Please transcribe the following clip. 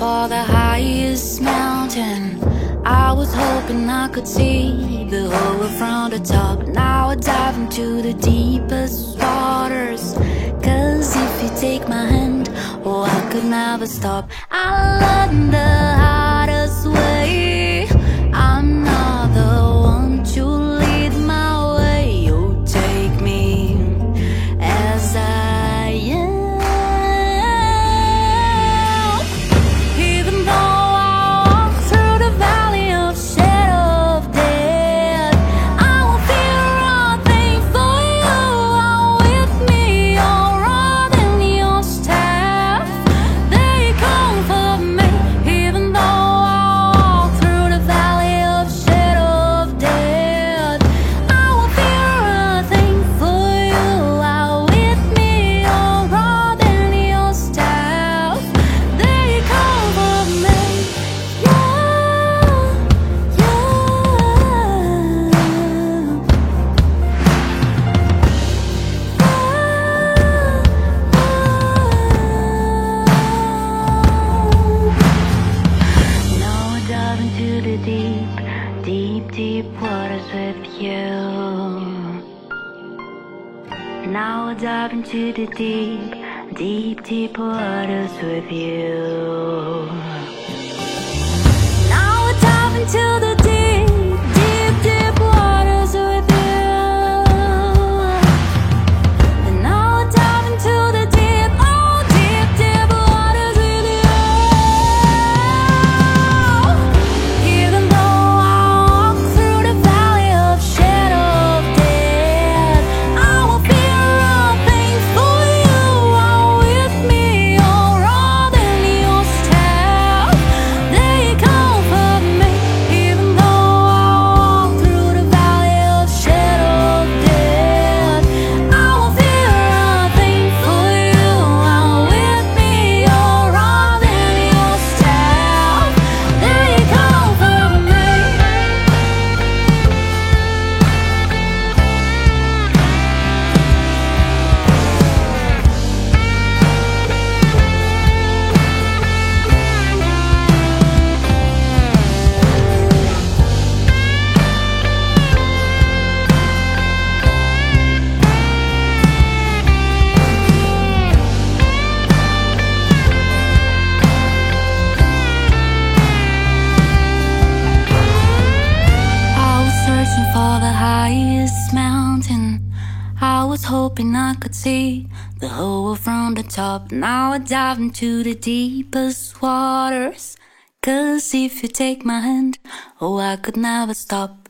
for the highest mountain. I was hoping I could see the whole world from the top. Now I dive into the deepest waters. 'Cause if you take my hand, oh, I could never stop. I learned the hardest way. I'm not the one to lead my way. Oh, take me as I am. Even though I walk through the valley of shadow of death, I will fear nothing, for you are with me. Your rod and your staff, they comfort me. Even though I walk through the valley of shadow of death, I will fear nothing, for you are with me. Your rod and your staff, they comfort me. Now I dive into the deep, deep, deep waters with you. Now I dive into the deep, deep, deep waters with you. Now I dive into the deep, deep, deep waters with you. And now I dive into the deep, oh, deep, deep waters with you. Even though I walk through the valley of shadow of death, I will fear nothing, for you are with me. Your rod and your staff, they comfort me. Even though I walk through the valley of shadow of death, I will fear nothing, for you are with me. Your rod and your staff, they comfort me. I was searching for the highest mountain. I was hoping I could see the whole world from the top. Now I dive into the deepest waters. 'Cause if you take my hand, oh, I could never stop.